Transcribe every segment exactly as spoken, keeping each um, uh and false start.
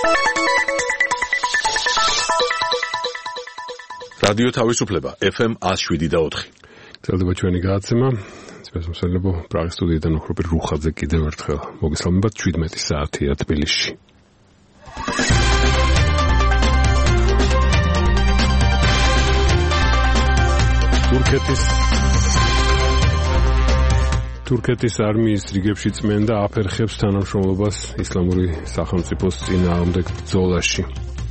რადიო თავისუფლება ეფ ემ one oh seven და four. წელდება ჩვენი გადაცემა. სპეციალურებო პრაღის სტუდიიდან უხრობი რუხაძე კიდევ ერთხელ. მოგესალმებათ seventeen საათია თბილისში. თურქეთის თურქეთის არმიის რიგებში წმენდა აფერხებს თანამშრომლობას ისლამური სახელმწიფოს წინააღმდეგ ბრძოლაში.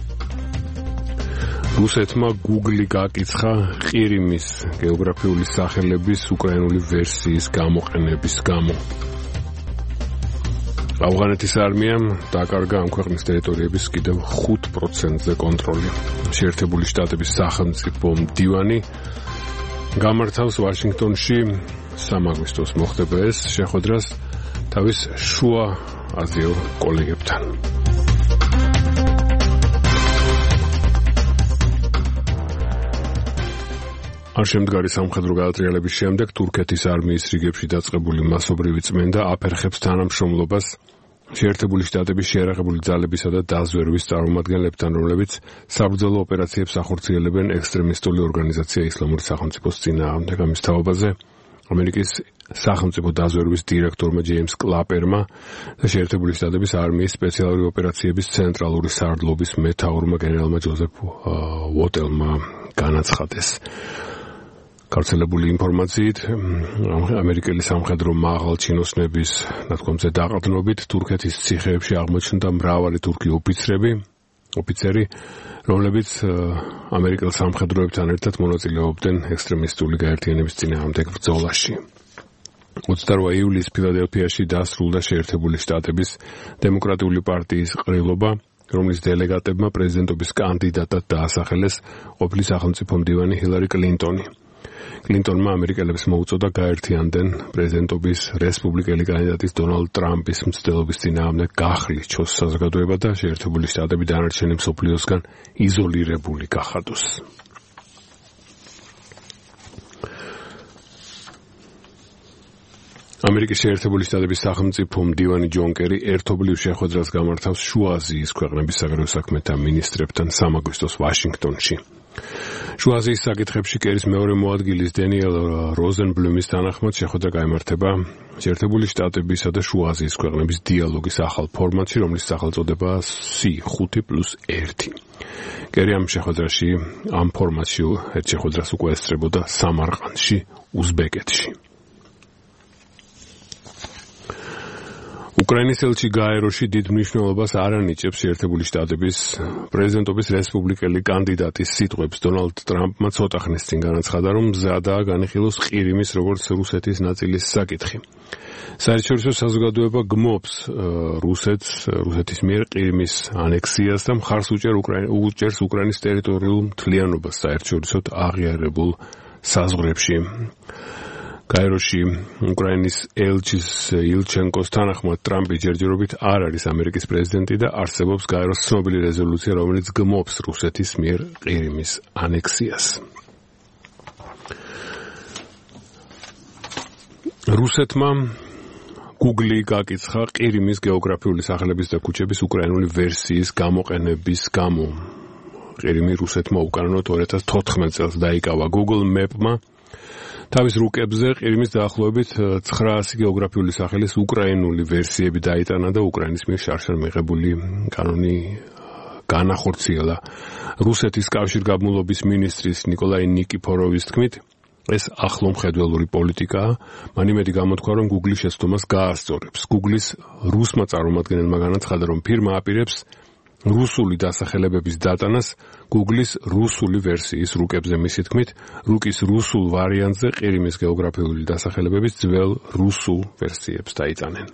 რუსეთმა Google გაკიცხა ყირიმის გეოგრაფიული სახელების უკრაინული ვერსიის გამოყენების გამო. ავღანეთის არმიამ დაკარგა ამ ქვეყნის ტერიტორიების კიდევ five percent-ზე კონტროლი. შეერთებული შტატების სახელმწიფო მდივანი გამართავს ვაშინგტონში三აგვისტოს მოხდება ეს შეხვედრას თავის შუა აზიელ კოლეგებთან. არ შემდგარი სამხედრო გადატრიალების შემდეგ თურქეთის არმიის რიგებში დაწყებული მასობრივი წმენდა აფერხებს თანამშრომლობას შეერთებული შტატების შეიარაღებული ძალებისა და დაზვერვის წარმომადგენლებთან, რომლებიც საბრძოლო ოპერაციებს ახორციელებენ ექსტრემისტული ორგანიზაცია ისლამური სახელმწიფოს წინააღმდეგ. ამის თაობაზე ამერიკის სახელმწიფო დაზვერვის დირექტორმა ჯეიმს კლაპერმა და შეერთებული შტატების არმიის სპეციალური ოპერაციების ცენტრალური სარდლობის მეთაურმა გენერალმა ჯოზეფ უოტელმა განაცხადეს. გავრცელებული ინფორმაციით ამერიკელი სამხედრო მაღალჩინოსნების ნათქვამზე დაყრდნობით თურქეთის ციხეებში აღმოჩნდა მრავალი თურქი ოფიცრები, ოფიცერი, რომლებიც ამერიკელ სამხედროებთან ერთად მონაწილეობდნენ ექსტრემისტული გაერთიანების წინააღმდეგ ბრძოლაში. twenty-eight ივლისს ფილადელფიაში დასრულდა შეერთებული შტატების დემოკრატიული პარტიის ყრილობა, რომლის დელეგატებმა პრეზიდენტობის კანდიდატად დაასახელეს ყოფილი სახელმწიფო მდივანი ჰილარი კლინტონი. კლინტონმა ამერიკელებს მოუწოდა გაერთიანდნენ პრეზიდენტობის რესპუბლიკელი კანდიდატის დონალდ ტრამპის მცდელობის წინააღმდეგ გახლიჩოს საზოგადოება და შეერთებული შტატები დანარჩენი მსოფლიოსგან იზოლირებული გახადოს. ამერიკის შეერთებული შტატების სახელმწიფო მდივანი ჯონ კერი ერთობლივ შეხვედრას გამართავს შუა აზიის ქვეყნების საგარეო საქმეთა მინისტრებთან三აგვისტოს ვაშინგტონში. შუა აზიის საკითხებში კერის მეორე მოადგილის დენიელ როზენბლუმის თანახმად შეხვედრა გაიმართება შეერთებული შტატებისა და შუა აზიის ქვეყნების დიალოგის ახალ ფორმატში, რომლის სახელწოდებაა C five plus one. კერი ამ შეხვედრაში ამ ფორმატში ერთ შეხვედრას უკვე ესწრებოდა სამარყანდში, უზბეკეთში. უკრაინის ელჩი გაეროში დიდ მნიშვნელობას არ ანიჭებს შეერთებული შტატების პრეზიდენტობის რესპუბლიკელი კანდიდატის სიტყვებს. დონალდ ტრამპმა ცოტა ხნის წინ განაცხადა, რომ მზადაა განიხილოს ყირიმის როგორც რუსეთის ნაწილის საკითხი. საერთაშორისო საზოგადოება გმობს რუსეთს, რუსეთის მიერ ყირიმის ანექსიას და მხარს უჭერ უჭერს უკრაინის ტერიტორიულ მთლიანობას საერთაშორისოდ აღიარებულ საზღვრებში. გაეროში უკრაინის ელჩის ილჩენკოს თანახმად ტრამპი ჯერჯერობით არ არის ამერიკის პრეზიდენტი და არსებობს გაეროს ცნობილი რეზოლუცია, რომელიც გმობს რუსეთის მიერ ყირიმის ანექსიას. რუსეთმა Google გაკიცხა ყირიმის გეოგრაფიული სახელების და ქუჩების უკრაინული ვერსიის გამოყენების გამო. ყირიმი რუსეთმა უკანონოდ two thousand fourteen წელს დაიკავა. Google Map-მა თავის რუკებზე ყირიმის დაახლოებით nine hundred გეოგრაფიული სახელის უკრაინული ვერსიები დაიტანა და უკრაინის მიერ შარშან მიღებული კანონი განახორციელა. რუსეთის კავშირგაბმულობის მინისტრის ნიკოლაი ნიკიფოროვის თქმით, ეს ახლო მხედველური პოლიტიკაა. მან იმედი გამოთქვა, რომ Google შეცდომას გაასწორებს. Google-ის რუსმა წარმომადგენელმა განაცხადა, რომ ფირმა აპირებს რუსული დასახელებების დატანას Google-ის რუსული ვერსიის რუკებზე. მისი თქმით, რუკის რუსულ ვარიანტზე ყირიმის გეოგრაფიული დასახელებების ძველ რუსულ ვერსიებს დაიტანენ.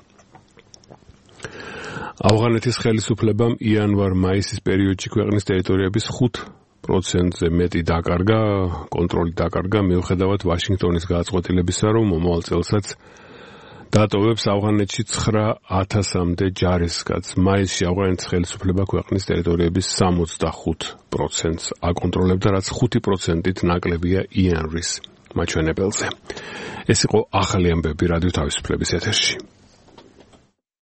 ავღანეთის ხელისუფლებამ იანვარ-მაისის პერიოდში ქვეყნის ტერიტორიების five percent-ზე მეტი დაკარგა, კონტროლი დაკარგა, მიუხედავად ვაშინგტონის გადაწყვეტილებისა, რომ მომავალ წელსაც დატოვებს ავღანეთში nine thousand-მდე ჯარისკაცს. მაისში ავღანეთის ხელისუფლება ქვეყნის ტერიტორიების sixty-five percent-ს აკონტროლებდა, რაც five percent-ით ნაკლებია იანვრის მაჩვენებელზე. ეს იყო ახალი ამბები რადიო თავისუფლების ეთერში.